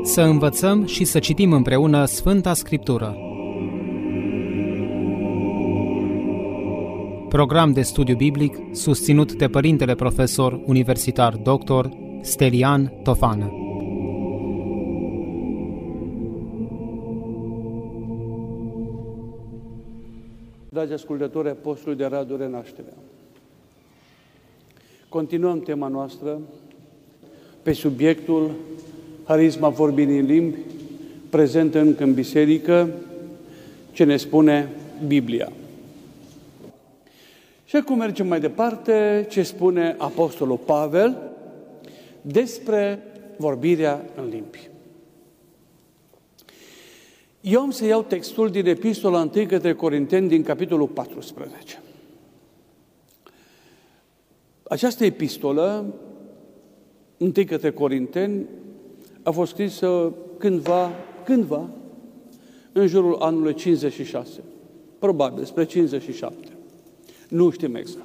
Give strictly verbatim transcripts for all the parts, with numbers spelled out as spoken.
Să învățăm și să citim împreună Sfânta Scriptură. Program de studiu biblic susținut de Părintele Profesor Universitar doctor Stelian Tofană. Dragi ascultători Apostolului de Radio Renașterea, continuăm tema noastră pe subiectul Harisma vorbirii în limbi, prezentă încă în biserică, ce ne spune Biblia. Și acum mergem mai departe, ce spune Apostolul Pavel despre vorbirea în limbi. Eu am să iau textul din Epistola întâi către Corinteni din capitolul paisprezece. Această epistolă, întâi către Corinteni, a fost scrisă cândva, cândva, în jurul anului cincizeci și șase. Probabil, spre cincizeci și șapte. Nu știm exact.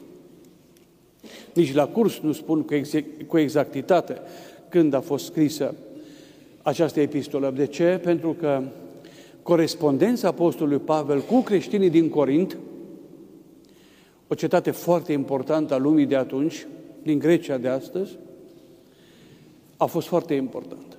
Nici la curs nu spun cu exactitate când a fost scrisă această epistolă. De ce? Pentru că corespondența Apostolului Pavel cu creștinii din Corint, o cetate foarte importantă a lumii de atunci, din Grecia de astăzi, a fost foarte importantă.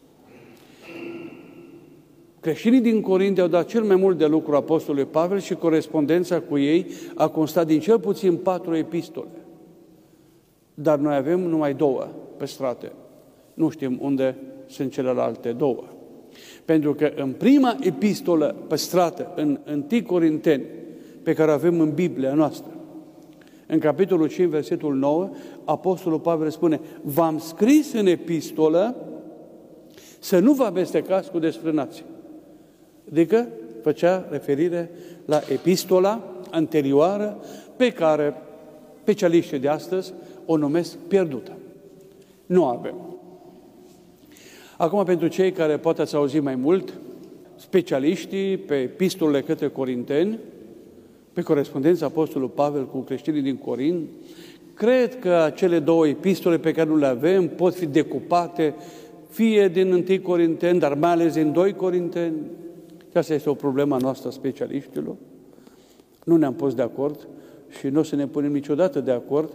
Creștinii din Corint au dat cel mai mult de lucru Apostolului Pavel și corespondența cu ei a constat din cel puțin patru epistole. Dar noi avem numai două păstrate. Nu știm unde sunt celelalte două. Pentru că în prima epistolă păstrată, în întâi Corinteni, pe care o avem în Biblia noastră, în capitolul cinci, versetul nouă, Apostolul Pavel spune: v-am scris în epistolă să nu vă amestecați cu desfrânații. Adică făcea referire la epistola anterioară pe care specialiștii de astăzi o numesc pierdută. Nu avem. Acum, pentru cei care poate ați auzit mai mult, specialiștii pe epistolele către Corinteni, pe corespondența Apostolului Pavel cu creștinii din Corint, cred că acele două epistole pe care nu le avem pot fi decupate fie din întâi Corinteni, dar mai ales din doi Corinteni. Și asta este o problemă a noastră a specialiștilor. Nu ne-am pus de acord și nu o să ne punem niciodată de acord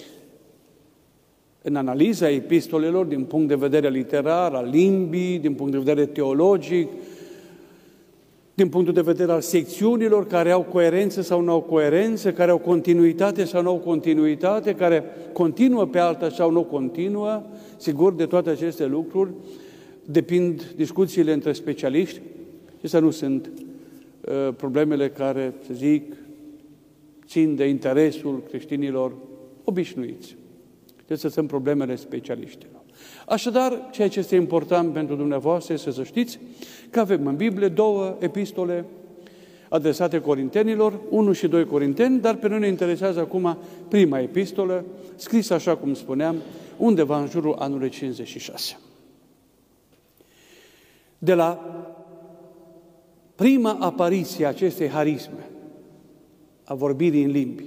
în analiza epistolelor din punct de vedere literar, al limbii, din punct de vedere teologic, din punctul de vedere al secțiunilor care au coerență sau nu au coerență, care au continuitate sau nu au continuitate, care continuă pe alta sau nu continuă. Sigur, de toate aceste lucruri depind discuțiile între specialiști. Acestea nu sunt uh, problemele care, să zic, țin de interesul creștinilor obișnuiți. Acestea sunt problemele specialiștilor. Așadar, ceea ce este important pentru dumneavoastră este să știți că avem în Biblie două epistole adresate corintenilor, unu și doi Corinteni, dar pe noi ne interesează acum prima epistolă, scrisă, așa cum spuneam, undeva în jurul anului cincizeci și șase. De la prima apariție a acestei harisme, a vorbirii în limbi,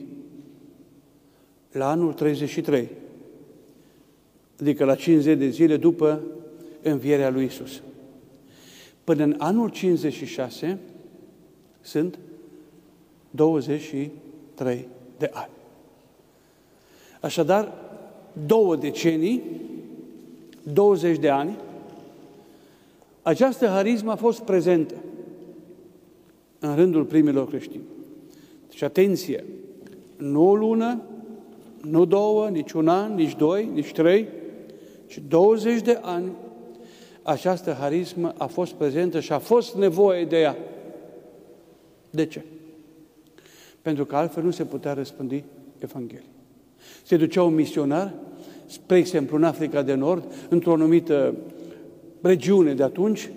la anul treizeci și trei, adică la cincizeci de zile după învierea lui Iisus, până în anul cincizeci și șase, sunt douăzeci și trei de ani. Așadar, două decenii, douăzeci de ani, această harismă a fost prezentă în rândul primilor creștini. Deci, atenție, nu o lună, nu două, nici un an, nici doi, nici trei, ci douăzeci de ani această harismă a fost prezentă și a fost nevoie de ea. De ce? Pentru că altfel nu se putea răspândi Evanghelia. Se ducea un misionar, spre exemplu în Africa de Nord, într-o anumită regiune de atunci,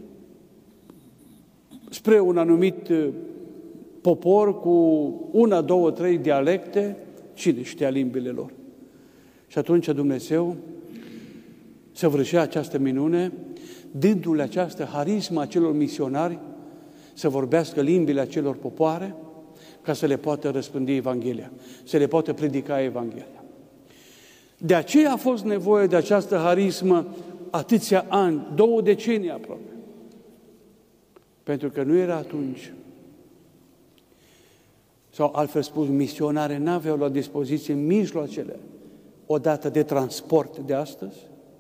spre un anumit popor cu una, două, trei dialecte, cine știa limbile lor? Și atunci Dumnezeu săvârșea această minune, dându-le această harismă acelor misionari să vorbească limbile acelor popoare, ca să le poată răspândi Evanghelia, să le poată predica Evanghelia. De aceea a fost nevoie de această harismă atâția ani, două decenii aproape. Pentru că nu era atunci. Sau altfel spus, misionare n-aveau la dispoziție mijloacele odată de transport de astăzi.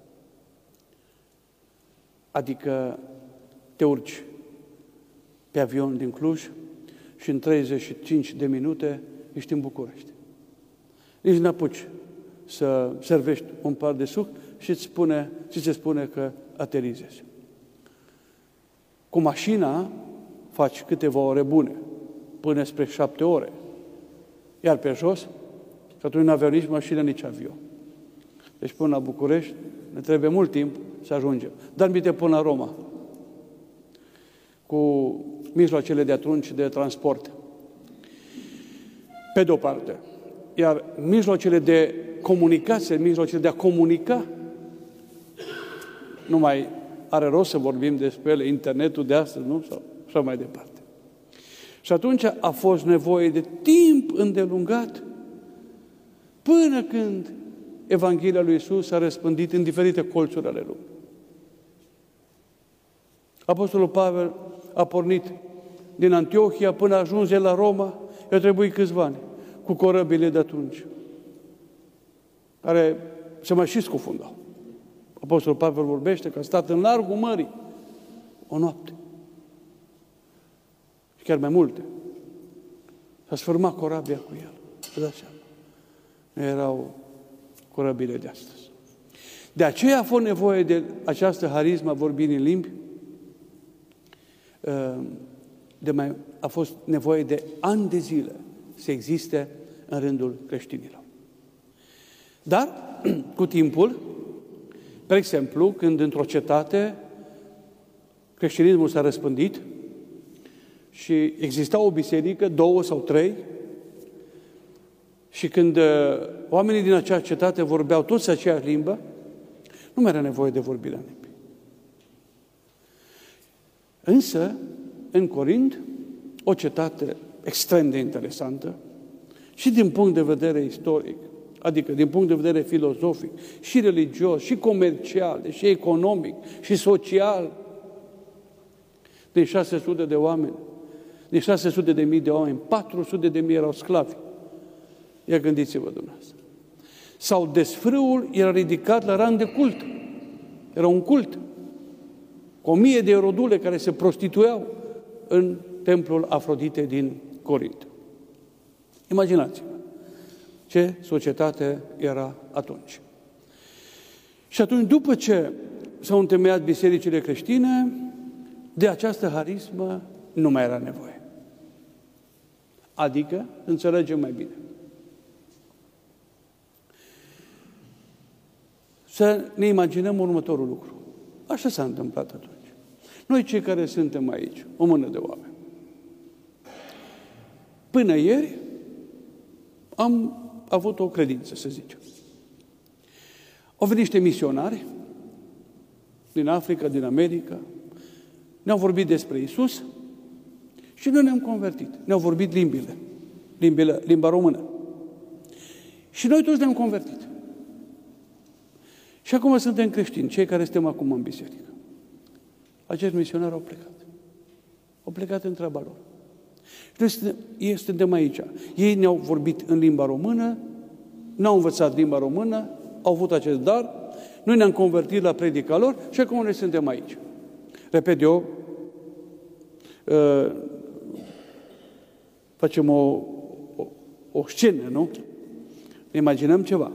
Adică te urci pe avion din Cluj și în treizeci și cinci de minute ești în București. Nici n-apuci să servești un par de suc și îți spune, ți se spune că aterizezi. Cu mașina faci câteva ore bune, până spre șapte ore. Iar pe jos, că atunci nu aveau nici mașină, nici avion. Deci până la București ne trebuie mult timp să ajungem. Dar minte până la Roma, cu mijloacele de atunci de transport. Pe de-o parte. Iar mijloacele de comunicație, mijloacele de a comunica, nu mai are rost să vorbim despre ele, internetul de astăzi, nu? Sau așa mai departe. Și atunci a fost nevoie de timp îndelungat până când Evanghelia lui Iisus s-a răspândit în diferite colțuri ale lumii. Apostolul Pavel a pornit din Antiohia până ajunge la Roma, i-a trebuit câțiva ani, cu corăbile de atunci, care se mai și scufundau. Apostolul Pavel vorbește că a stat în largul mării o noapte. Și chiar mai multe. S-a sfârmat corabia cu el. Vă dați seama. Nu erau corăbile de astăzi. De aceea a fost nevoie de această harismă a vorbirii în limbi. De mai, a fost nevoie de ani de zile să existe în rândul creștinilor. Dar, cu timpul, de exemplu, când într-o cetate creștinismul s-a răspândit și exista o biserică, două sau trei, și când oamenii din acea cetate vorbeau toți aceeași limbă, nu mai era nevoie de vorbirea în limbi. Însă, în Corint, o cetate extrem de interesantă și din punct de vedere istoric, adică din punct de vedere filozofic, și religios, și comercial, și economic, și social, din șase sute de oameni, din șase sute de mii de oameni, patru sute de mii erau sclavi. Ia gândiți-vă dumneavoastră. Sau desfrâul era ridicat la rang de cult. Era un cult. Cu o mie de rodule care se prostituiau în templul Afroditei din Corint. Imaginați-vă ce societate era atunci. Și atunci, după ce s-au întemeiat bisericile creștine, de această harismă nu mai era nevoie. Adică, înțelegem mai bine. Să ne imaginăm următorul lucru. Așa s-a întâmplat atunci. Noi cei care suntem aici, o mână de oameni, până ieri am avut o credință, să zicem. Au venit niște misionari din Africa, din America, ne-au vorbit despre Iisus și noi ne-am convertit. Ne-au vorbit limbile, limbile, limba română. Și noi toți ne-am convertit. Și acum suntem creștini, cei care suntem acum în biserică. Acești misionari au plecat. Au plecat în treaba lor. Și noi suntem aici. Ei ne-au vorbit în limba română, n-au învățat limba română, au avut acest dar, noi ne-am convertit la predica lor și acum noi suntem aici. Repet eu, uh, facem o, o, o scenă, nu? Ne imaginăm ceva.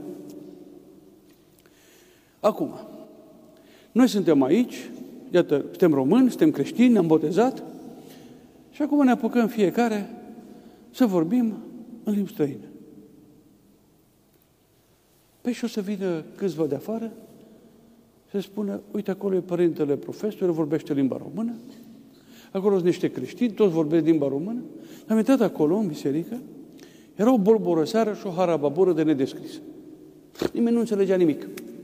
Acum, noi suntem aici, iată, suntem români, suntem creștini, ne-am botezat și acum ne apucăm fiecare să vorbim în limbi străine. Păi și o să vină câțiva de afară să spună, uite, acolo e părintele profesor, vorbește limba română, acolo sunt niște creștini, toți vorbesc limba română. Am intrat acolo, în biserică, era o bolborăseară și o harababură de nedescris. Nimeni nu înțelegea nimic.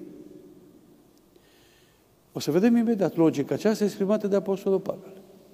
O să vedem imediat logica aceasta exprimată de Apostolul Pavel.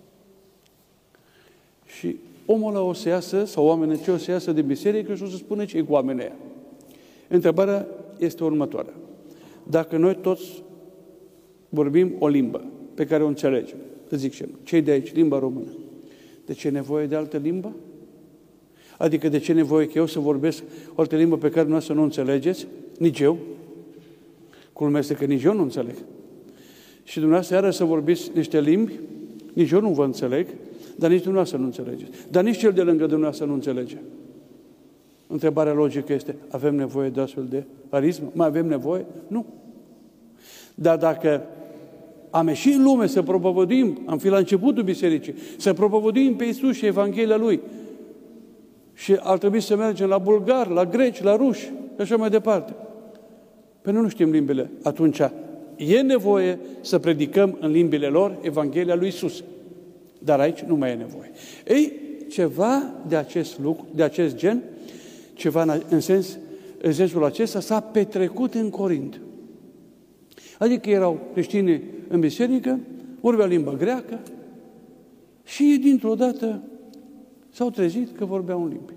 Și omul ăla o să iasă, sau oamenii ce o să iasă din biserică și o să spună ce e cu oamenii aia. Întrebarea este următoarea. Dacă noi toți vorbim o limbă pe care o înțelegem. Să zic și eu, cei de aici, limba română. De ce e nevoie de altă limbă? Adică de ce e nevoie că eu să vorbesc o altă limbă pe care dumneavoastră nu înțelegeți? Nici eu. Culmea este că nici eu nu înțeleg. Și dumneavoastră iară să vorbiți niște limbi, nici eu nu vă înțeleg, dar nici dumneavoastră nu înțelegeți. Dar nici cel de lângă dumneavoastră nu înțelege. Întrebarea logică este, avem nevoie de astfel de harismă? Mai avem nevoie? Nu. Dar dacă am ieșit în lume să propovăduim, am fi la începutul bisericii, să propovăduim pe Iisus și Evanghelia Lui, și ar trebui să mergem la bulgari, la greci, la ruși, și așa mai departe. Păi noi nu știm limbile. Atunci e nevoie să predicăm în limbile lor Evanghelia lui Iisus. Dar aici nu mai e nevoie. Ei, ceva de acest lucru, de acest gen, ceva în, sens, în sensul acesta s-a petrecut în Corint. Adică erau creștini în biserică, vorbeau limba greacă și dintr-o dată s-au trezit că vorbeau în limbi.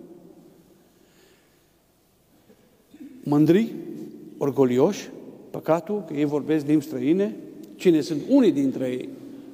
Mândri, orgolioși, păcatul, că ei vorbesc limbi străine, cine sunt unii dintre ei?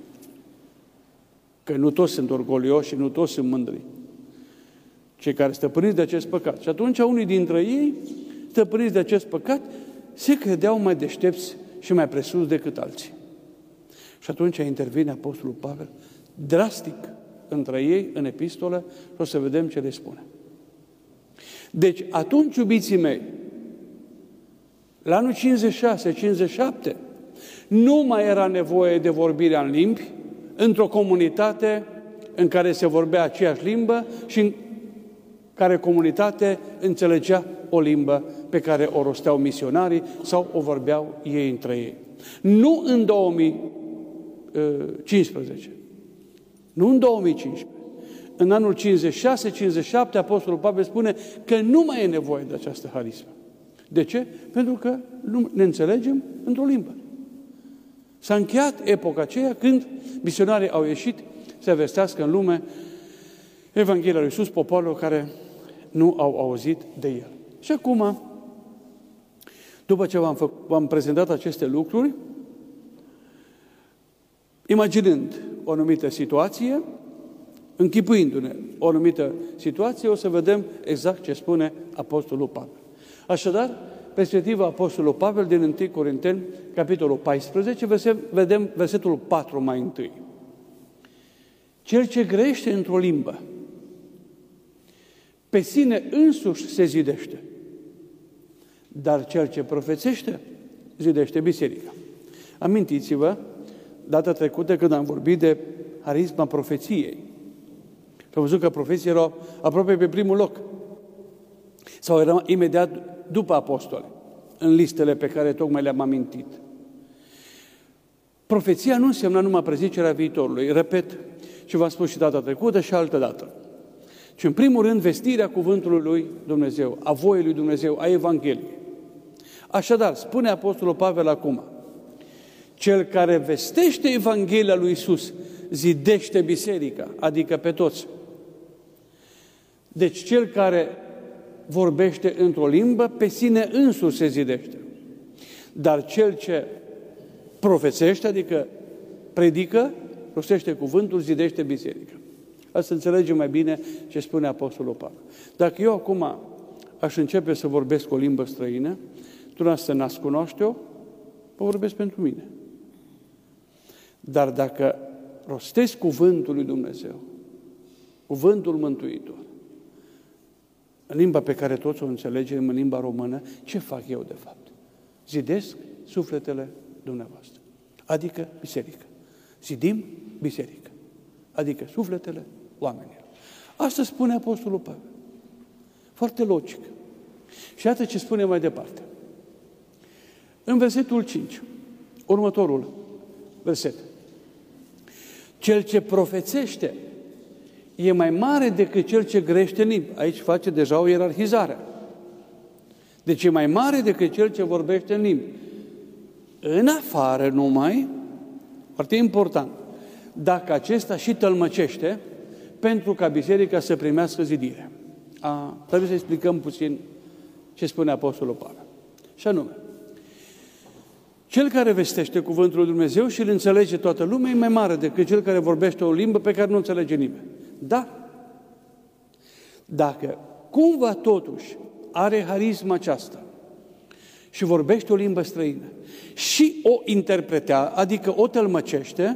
Că nu toți sunt orgolioși și nu toți sunt mândri. Cei care stăpâniți de acest păcat. Și atunci unii dintre ei, stăpâniți de acest păcat, se credeau mai deștepți și mai presus decât alții. Și atunci intervine Apostolul Pavel, drastic, între ei, în epistolă, și o să vedem ce le spune. Deci, atunci, iubiții mei, la anul cincizeci și șase cincizeci și șapte, nu mai era nevoie de vorbirea în limbi, într-o comunitate în care se vorbea aceeași limbă și în care comunitate înțelegea o limbă pe care o rosteau misionarii sau o vorbeau ei între ei. Nu în două mii cincisprezece, nu în două mii cincisprezece, în anul cincizeci și șase cincizeci și șapte, Apostolul Pavel spune că nu mai e nevoie de această harismă. De ce? Pentru că nu ne înțelegem într-o limbă. S-a încheiat epoca aceea când misionarii au ieșit să vestească în lume Evanghelia lui Iisus popoarelor care nu au auzit de El. Și acum, după ce v-am, făcut, v-am prezentat aceste lucruri, imaginând o anumită situație, închipuindu-ne o anumită situație, o să vedem exact ce spune Apostolul Pavel. Așadar, perspectiva Apostolului Pavel din întâi Corinteni, capitolul paisprezece, vedem versetul patru mai întâi. Cel ce grește într-o limbă, pe sine însuși se zidește, dar cel ce profețește, zidește biserica. Amintiți-vă, data trecută când am vorbit de harisma profeției. Am văzut că profeții erau aproape pe primul loc. Sau erau imediat după apostole, în listele pe care tocmai le-am amintit. Profeția nu însemna numai prezicerea viitorului. Repet ce v-am spus și data trecută și altă dată. Și în primul rând vestirea cuvântului lui Dumnezeu, a voii lui Dumnezeu, a Evangheliei. Așadar, spune Apostolul Pavel acum, cel care vestește Evanghelia lui Iisus zidește biserica, adică pe toți. Deci cel care vorbește într-o limbă, pe sine însuși se zidește. Dar cel ce profețește, adică predică, rostește cuvântul, zidește biserica. Asta să înțelegem mai bine ce spune Apostolul Pavel. Dacă eu acum aș începe să vorbesc o limbă străină, dumneavoastră n-ați cunoaște-o, vă vorbesc pentru mine. Dar dacă rostesc cuvântul lui Dumnezeu, cuvântul mântuitor, în limba pe care toți o înțelegem, în limba română, ce fac eu de fapt? Zidesc sufletele dumneavoastră, adică biserică. Zidim biserică, adică sufletele oamenilor. Asta spune Apostolul Pavel. Foarte logic. Și iată ce spune mai departe. În versetul cinci, următorul verset. Cel ce profețește e mai mare decât cel ce grește în limbi. Aici face deja o ierarhizare. Deci e mai mare decât cel ce vorbește în limbi. În afară numai, foarte important, dacă acesta și tălmăcește pentru ca biserica să primească zidire. A, trebuie să explicăm puțin ce spune Apostolul Pavel. Și anume, Cel care vestește cuvântul lui Dumnezeu și îl înțelege toată lumea e mai mare decât cel care vorbește o limbă pe care nu înțelege nimeni. Dar, dacă cumva totuși are harisma aceasta și vorbește o limbă străină și o interpretează, adică o tălmăcește,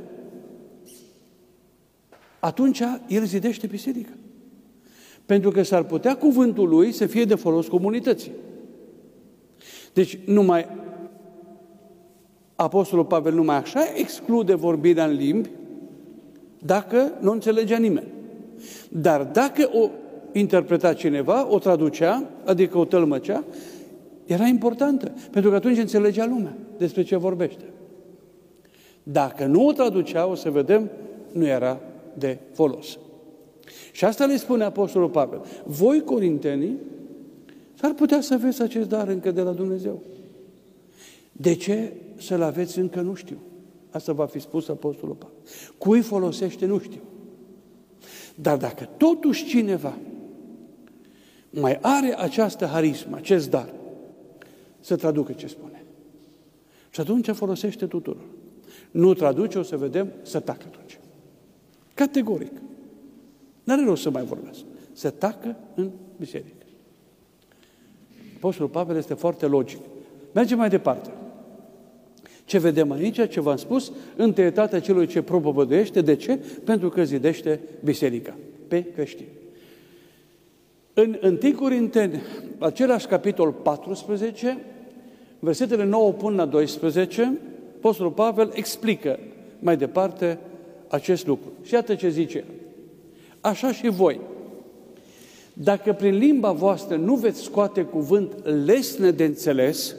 atunci el zidește biserica. Pentru că s-ar putea cuvântul lui să fie de folos comunității. Deci numai Apostolul Pavel numai așa exclude vorbirea în limbi dacă nu înțelegea nimeni. Dar dacă o interpreta cineva, o traducea, adică o tălmăcea, era importantă, pentru că atunci înțelegea lumea despre ce vorbește. Dacă nu o traducea, o să vedem, nu era de folos. Și asta le spune Apostolul Pavel. Voi, corintenii, s-ar putea să aveți acest dar încă de la Dumnezeu. De ce să-l aveți încă nu știu? Asta va fi spus Apostolul Pavel. Cui folosește nu știu. Dar dacă totuși cineva mai are această harismă, acest dar, să traducă ce spune. Și atunci folosește tuturor. Nu traduce, o să vedem, să tacă atunci. Categoric. N-are rost să mai vorbesc. Să tacă în biserică. Apostolul Pavel este foarte logic. Mergem mai departe. Ce vedem aici, ce v-am spus, întâietatea celui ce propovăduiește. De ce? Pentru că zidește biserica pe creștini. În întâi Corinteni, același capitol paisprezece, versetele nouă până la doisprezece, Apostolul Pavel explică mai departe acest lucru. Și iată ce zice. Așa și voi, dacă prin limba voastră nu veți scoate cuvânt lesne de înțeles,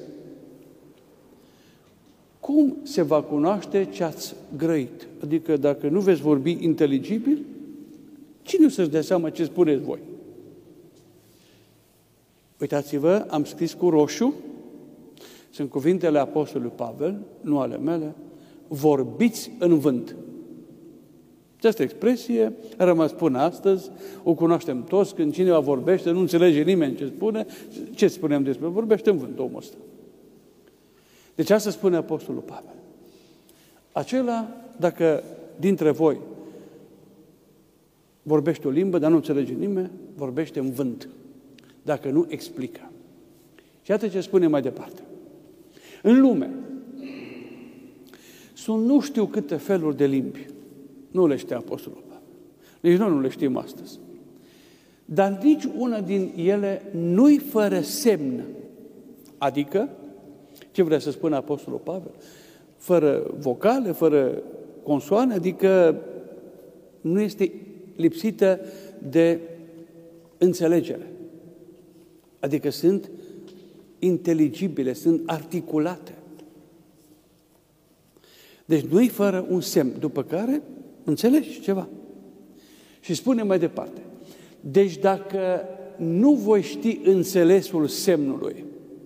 cum se va cunoaște ce ați grăit? Adică dacă nu veți vorbi inteligibil, cine o să-și dea seama ce spuneți voi? Uitați-vă, am scris cu roșu, sunt cuvintele Apostolului Pavel, nu ale mele, vorbiți în vânt. Această expresie a rămas până astăzi, o cunoaștem toți, când cineva vorbește, nu înțelege nimeni ce spune, ce spunem despre, vorbește în vânt omul ăsta. Deci asta spune Apostolul Pavel. Acela, dacă dintre voi vorbește o limbă, dar nu înțelege nimeni, vorbește în vânt, dacă nu explică. Și iată ce spune mai departe. În lume sunt nu știu câte feluri de limbi. Nu le știe Apostolul Pavel. Nici noi nu le știm astăzi. Dar nici una din ele nu-i fără semn. Adică, ce vrea să spună Apostolul Pavel? Fără vocale, fără consoane, adică nu este lipsită de înțelegere. Adică sunt inteligibile, sunt articulate. Deci nu-i fără un semn, după care înțelegi ceva. Și spune mai departe. Deci dacă nu voi ști înțelesul semnului,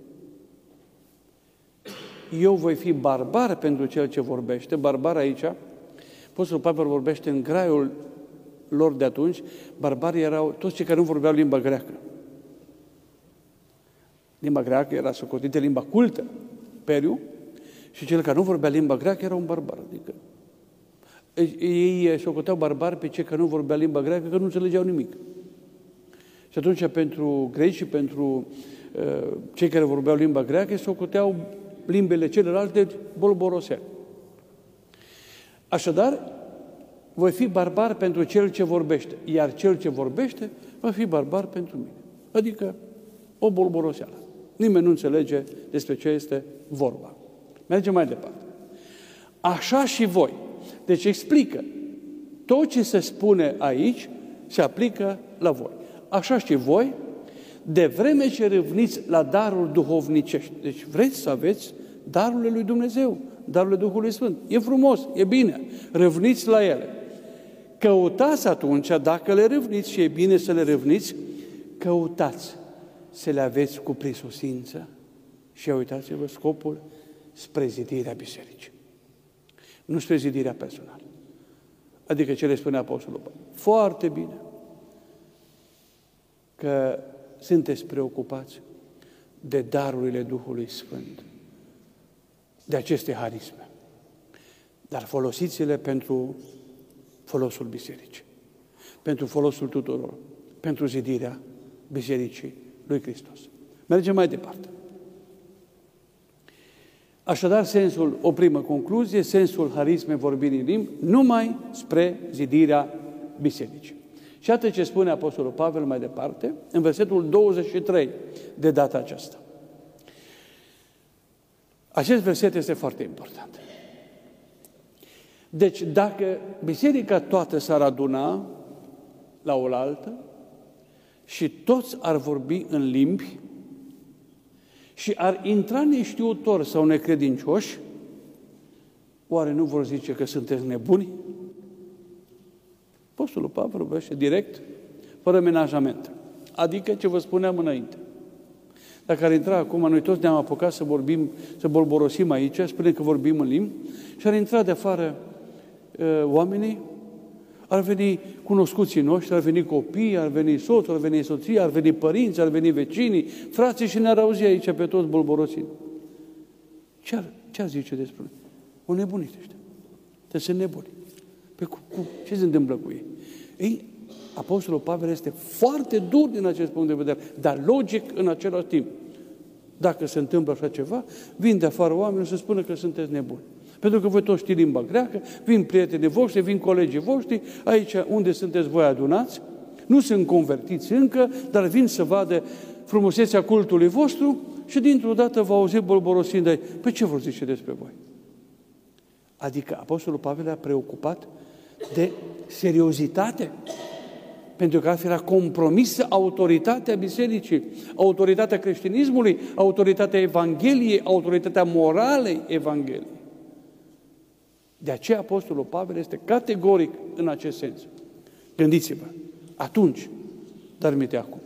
eu voi fi barbar pentru cel ce vorbește. Barbar aici, Apostolul Pavel vorbește în graiul lor de atunci, barbarii erau toți cei care nu vorbeau limba greacă. Limba greacă era socotită limba cultă, periu, și cel care nu vorbea limba greacă era un barbar. Adică ei socoteau barbari pe cei care nu vorbea limba greacă, că nu înțelegeau nimic. Și atunci pentru greci și pentru uh, cei care vorbeau limba greacă, socoteau limbele celelalte bolborosele. Așadar, voi fi barbar pentru cel ce vorbește, iar cel ce vorbește va fi barbar pentru mine. Adică o bolboroseală. Nimeni nu înțelege despre ce este vorba. Mergem mai departe. Așa și voi. Deci explică. Tot ce se spune aici se aplică la voi. Așa și voi, de vreme ce râvniți la daruri duhovnicești. Deci vreți să aveți darurile lui Dumnezeu, darurile Duhului Sfânt. E frumos, e bine. Râvniți la ele. Căutați atunci, dacă le râvniți și e bine să le râvniți, căutați să le aveți cu prisosință și uitați-vă scopul spre zidirea bisericii. Nu spre zidirea personală. Adică ce le spune Apostolul Pavel. Foarte bine că sunteți preocupați de darurile Duhului Sfânt. de aceste harisme, dar folosiți-le pentru folosul bisericii, pentru folosul tuturor, pentru zidirea Bisericii lui Hristos. Mergem mai departe. Așadar, sensul, o primă concluzie, sensul harismei vorbirii în limbi, numai spre zidirea bisericii. Și atât ce spune Apostolul Pavel mai departe, în versetul douăzeci și trei de data aceasta. Acest verset este foarte important. Deci, dacă biserica toată s-ar aduna la oaltă și toți ar vorbi în limbi și ar intra neștiutori sau necredincioși, oare nu vor zice că sunteți nebuni? Apostolul Pavel vorbește direct, fără menajament. Adică ce vă spuneam înainte. Dacă ar intra acum, noi toți ne-am apucat să vorbim, să bolborosim aici, spunem că vorbim în limbi, și ar intra de afară uh, oamenii, ar veni cunoscuții noștri, ar veni copiii, ar veni soțul, ar veni soția, ar veni părinți, ar veni vecinii, frații și ne-ar auzi aici pe toți bolborosind. Ce ar, ce ar zice despre noi? O nebunit ăștia. Trebuie să nebuni. Pe cu, cu, ce se întâmplă cu ei? Ei, Apostolul Pavel este foarte dur din acest punct de vedere, dar logic în același timp. Dacă se întâmplă așa ceva, vin de afară oamenii să spună că sunteți nebuni. Pentru că voi toți știți limba greacă, vin prietenii voștri, vin colegii voștri, aici unde sunteți voi adunați, nu sunt convertiți încă, dar vin să vadă frumusețea cultului vostru și dintr-o dată vă auzi bolborosind de ei. Păi ce vor zice despre voi? Adică Apostolul Pavel a preocupat de seriozitate, pentru că altfel a compromis autoritatea bisericii, autoritatea creștinismului, autoritatea Evangheliei, autoritatea moralei Evangheliei. De aceea Apostolul Pavel este categoric în acest sens. Gândiți-vă, atunci, dar minte acum.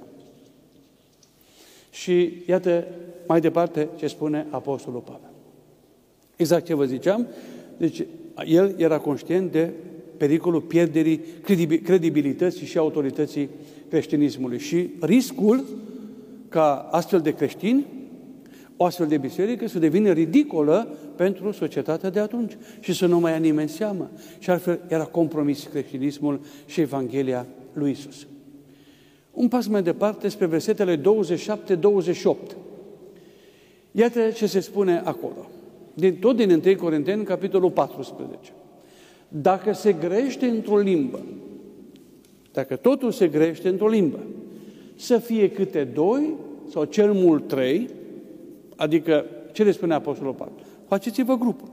Și iată mai departe ce spune Apostolul Pavel. Exact ce vă ziceam, deci el era conștient de pericolul pierderii credibilității și autorității creștinismului și riscul ca astfel de creștini, o astfel de biserică să devină ridicolă pentru societatea de atunci și să nu mai ia nimeni seamă. Și altfel era compromis creștinismul și Evanghelia lui Iisus. Un pas mai departe spre versetele douăzeci și șapte douăzeci și opt. Iată ce se spune acolo. Din, tot din întâi Corinteni, capitolul paisprezece. Dacă se grește într-o limbă, dacă totul se grește într-o limbă, să fie câte doi sau cel mult trei, adică ce le spune Apostolul Pavel? Faceți-vă grupul.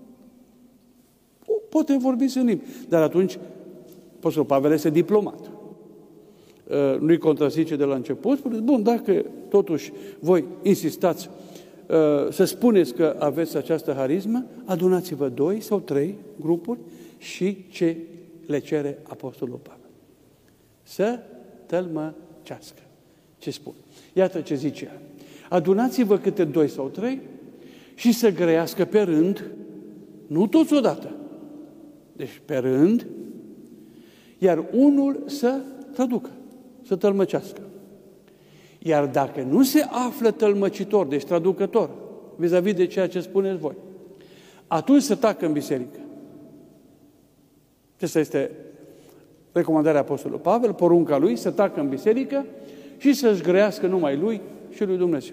Poate vorbiți în limbi, dar atunci Apostolul Pavel este diplomat. Nu-i contrazice de la început, spune, bun, dacă totuși voi insistați să spuneți că aveți această harismă, adunați-vă doi sau trei grupuri și ce le cere Apostolul Pavel? Să tălmăcească. Ce spun? Iată ce zice el. Adunați-vă câte doi sau trei și să grăiască pe rând, nu toți odată, deci pe rând, iar unul să traducă, să tălmăcească. Iar dacă nu se află tălmăcitor, deci traducător, vis-a-vis de ceea ce spuneți voi, atunci să tacă în biserică. Asta este recomandarea Apostolului Pavel, porunca lui, să tacă în biserică și să-și grăiască numai lui și lui Dumnezeu.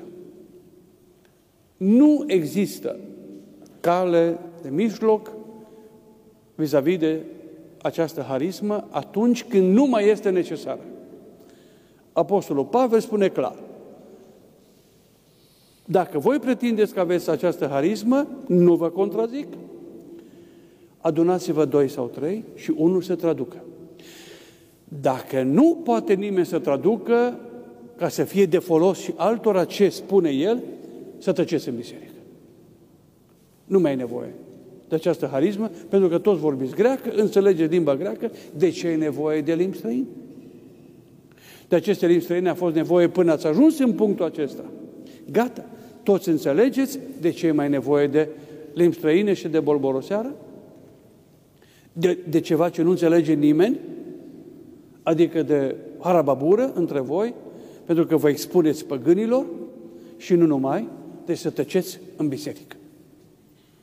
Nu există cale de mijloc vis-a-vis de această harismă atunci când nu mai este necesară. Apostolul Pavel spune clar, dacă voi pretindeți că aveți această harismă, nu vă contrazic, adunați-vă doi sau trei și unul să traducă. Dacă nu poate nimeni să traducă, ca să fie de folos și altora ce spune el, să tăceți în biserică. Nu mai e nevoie de această harismă, pentru că toți vorbiți greacă, înțelegeți limba greacă, de ce e nevoie de limbi străine? De aceste limbi străine a fost nevoie până ați ajuns în punctul acesta. Gata, toți înțelegeți de ce e mai nevoie de limbi străine și de bolboroseară? De, de ceva ce nu înțelege nimeni? Adică de harababură între voi, pentru că vă expuneți păgânilor și nu numai, deci să tăceți în biserică.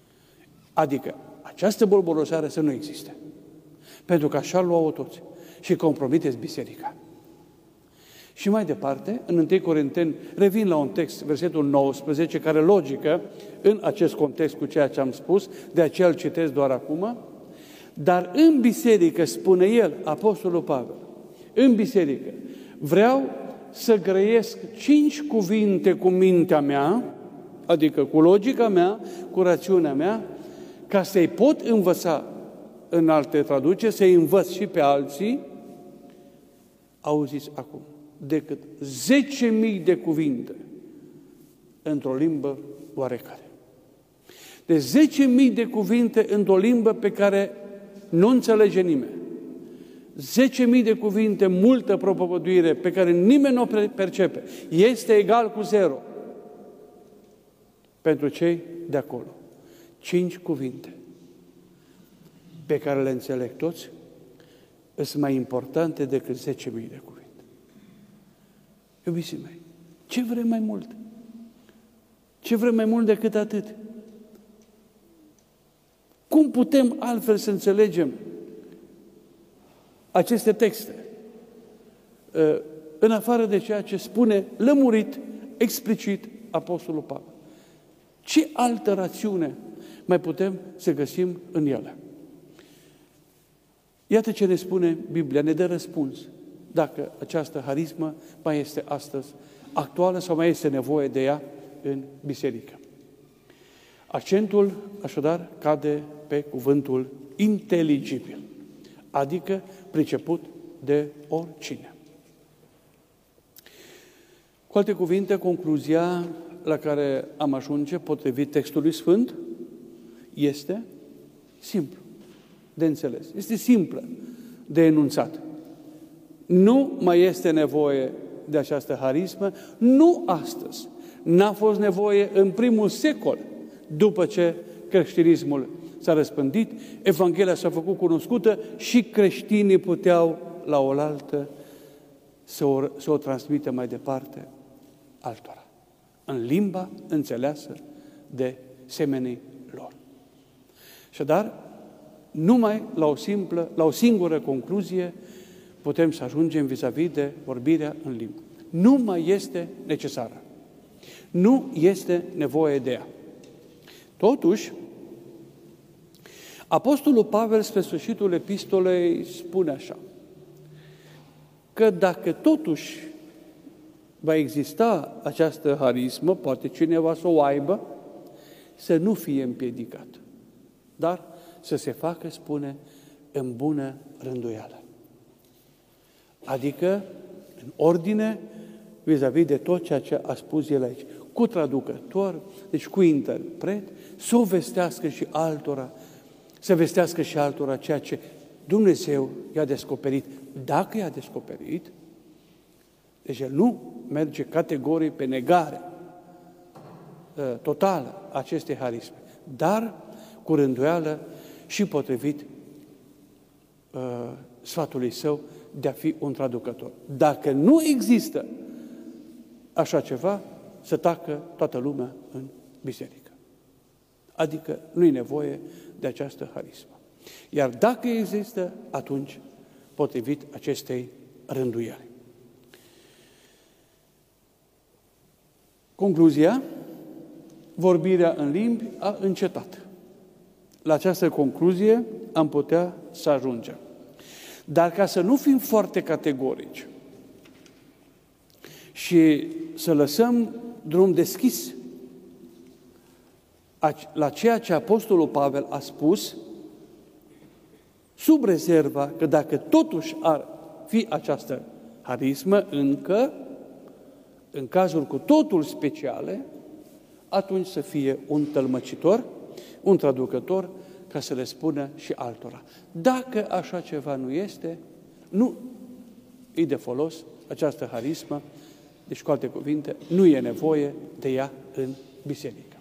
Adică această bolborosare să nu existe. Pentru că așa luau toți și compromiteți biserica. Și mai departe, în întâi Corinteni, revin la un text, versetul nouăsprezece, care logică în acest context cu ceea ce am spus, de aceea îl citesc doar acum, dar în biserică, spune el, Apostolul Pavel, în biserică, vreau să grăiesc cinci cuvinte cu mintea mea, adică cu logica mea, cu rațiunea mea, ca să-i pot învăța în alte traduceri, să-i învăț și pe alții, auziți acum, decât zece mii de cuvinte într-o limbă oarecare. De zece mii de cuvinte într-o limbă pe care nu înțelege nimeni. zece mii de cuvinte, multă propovăduire pe care nimeni nu o percepe. Este egal cu zero. Pentru cei de acolo. Cinci cuvinte pe care le înțeleg toți sunt mai importante decât zece mii de cuvinte. Iubiții mei, ce vrem mai mult? Ce vrem mai mult decât atât? Cum putem altfel să înțelegem aceste texte? În afară de ceea ce spune lămurit, explicit Apostolul Pavel. Ce altă rațiune mai putem să găsim în ele? Iată ce ne spune Biblia, ne dă răspuns dacă această harismă mai este astăzi actuală sau mai este nevoie de ea în biserică. Accentul, așadar, cade pe cuvântul inteligibil, adică priceput de oricine. Cu alte cuvinte, concluzia la care am ajunge, potrivit textului Sfânt, este simplu de înțeles. Este simplă de enunțat. Nu mai este nevoie de această harismă, nu astăzi. N-a fost nevoie în primul secol, după ce creștinismul s-a răspândit, Evanghelia s-a făcut cunoscută și creștinii puteau la oaltă să o, să o transmită mai departe altora, în limba înțeleasă de semenii lor. Așadar, numai la o simplă, la o singură concluzie putem să ajungem vis-a-vis de vorbirea în limbă. Nu mai este necesară. Nu este nevoie de ea. Totuși, Apostolul Pavel, spre sfârșitul epistolei, spune așa, că dacă totuși va exista această harismă, poate cineva să o aibă, să nu fie împiedicat, dar să se facă, spune, în bună rânduială. Adică, în ordine, vis-a-vis de tot ceea ce a spus el aici, cu traducător, deci cu interpret, să o vestească și altora, să vestească și altora ceea ce Dumnezeu i-a descoperit. Dacă i-a descoperit, deci el nu merge categoric pe negare uh, totală acestei harisme, dar cu rânduială și potrivit uh, sfatului său de a fi un traducător. Dacă nu există așa ceva, să tacă toată lumea în biserică. Adică nu e nevoie de această harismă. Iar dacă există, atunci, potrivit acestei rânduieli. Concluzia, vorbirea în limbi a încetat. La această concluzie am putea să ajungem. Dar ca să nu fim foarte categorici și să lăsăm drum deschis la ceea ce Apostolul Pavel a spus, sub rezerva că dacă totuși ar fi această harismă încă, în cazuri cu totul speciale, atunci să fie un tălmăcitor, un traducător, ca să le spună și altora. Dacă așa ceva nu este, nu e de folos această harismă, deci cu alte cuvinte, nu e nevoie de ea în biserică.